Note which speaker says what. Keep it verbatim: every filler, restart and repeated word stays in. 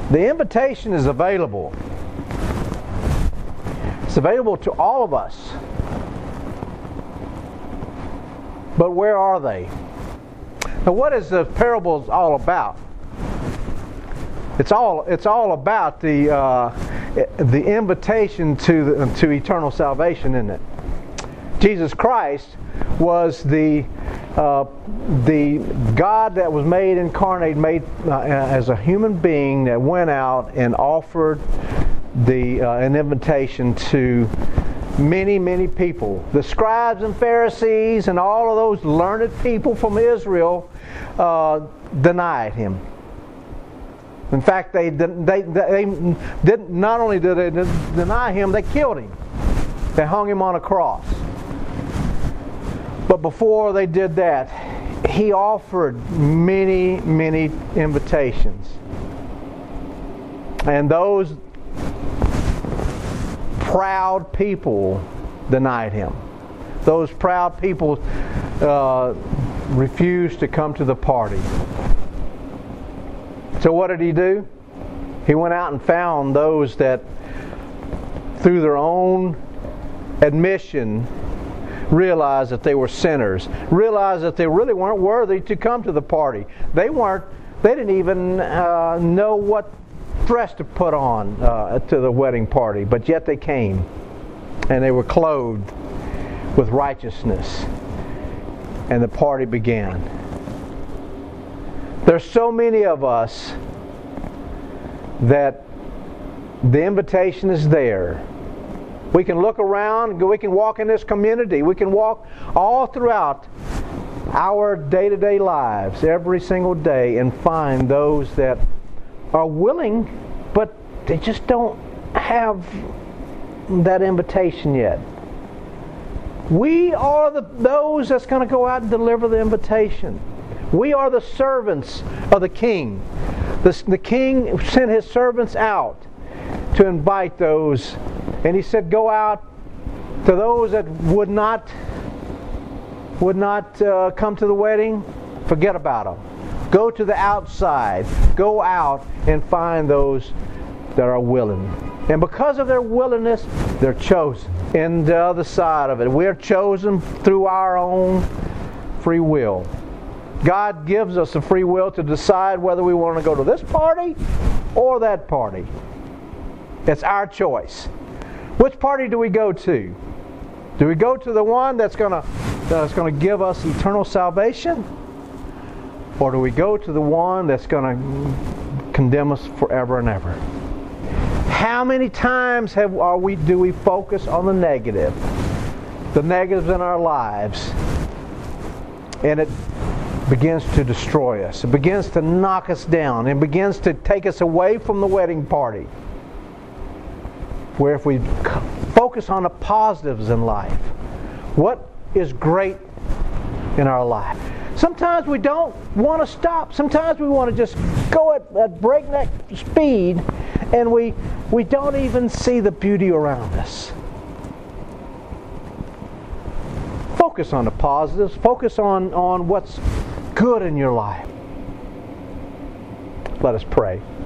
Speaker 1: The invitation is available. It's available to all of us. But where are they? Now, what is the parables all about? It's all it's all about the uh, the invitation to the, to eternal salvation, isn't it? Jesus Christ was the uh, the God that was made incarnate, made uh, as a human being that went out and offered the uh, an invitation to many, many people. The scribes and Pharisees and all of those learned people from Israel uh, denied him. In fact, they they they did not only did they deny him, they killed him. They hung him on a cross. But before they did that, he offered many, many invitations. And those proud people denied him. Those proud people uh, refused to come to the party. So what did he do? He went out and found those that, through their own admission, realized that they were sinners, realized that they really weren't worthy to come to the party. They weren't, they didn't even uh, know what dress to put on uh, to the wedding party, but yet they came, and they were clothed with righteousness, and the party began. There's so many of us that the invitation is there. We can look around, we can walk in this community, we can walk all throughout our day-to-day lives, every single day, and find those that are willing, but they just don't have that invitation yet. We are the those that's going to go out and deliver the invitation. We are the servants of the King. The, the King sent his servants out to invite those, and he said, go out to those that would not would not uh, come to the wedding. Forget about them. Go to the outside. Go out and find those that are willing. And because of their willingness, they're chosen. And the other side of it, we're chosen through our own free will. God gives us the free will to decide whether we want to go to this party or that party. It's our choice. Which party do we go to? Do we go to the one that's going to that's going to give us eternal salvation? Or do we go to the one that's going to condemn us forever and ever? How many times have are we do we focus on the negative? The negatives in our lives. And it begins to destroy us. It begins to knock us down. It begins to take us away from the wedding party. Where if we focus on the positives in life, what is great in our life? Sometimes we don't want to stop. Sometimes we want to just go at, at breakneck speed, and we we don't even see the beauty around us. Focus on the positives. Focus on, on what's good in your life. Let us pray.